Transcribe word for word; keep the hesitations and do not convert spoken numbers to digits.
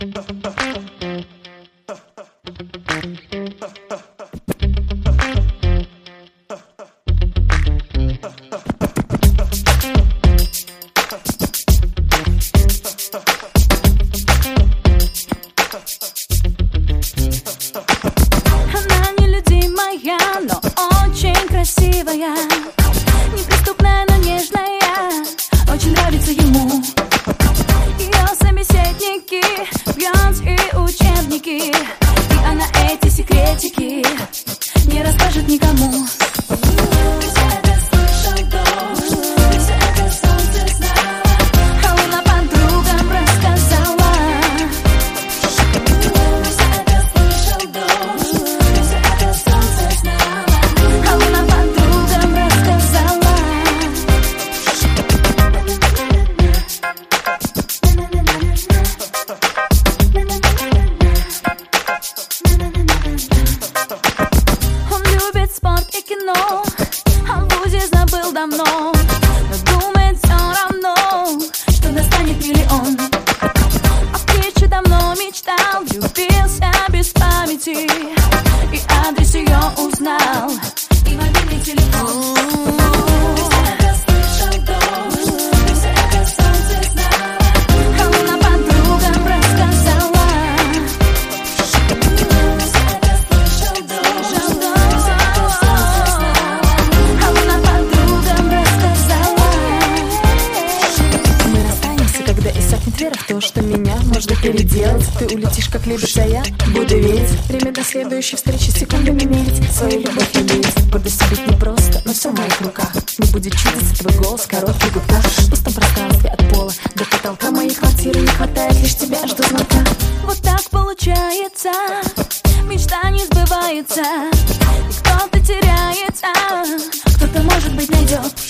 Неприступная, но нежная, очень нравится ему. Ее собеседники, пьянс и учебники, и она эти секретики не расскажет никому. А в вузе забыл давно, но думает все равно, что достанет миллион. О встрече давно мечтал, влюбился без памяти, и адрес ее узнал, и мобильный телефон. Вера в то, что меня можно переделать. Ты улетишь, как любишь, а я буду верить. Время до следующей встречи секундами мерить, свою любовь любить. Буду себе непросто, но все в моих руках. Не будет чудиться твой голос, короткий гудках. В пустом пространстве от пола до потолка моей квартиры не хватает лишь тебя, жду звонка. Вот так получается, мечта не сбывается, и кто-то теряется, кто-то, может быть, найдет.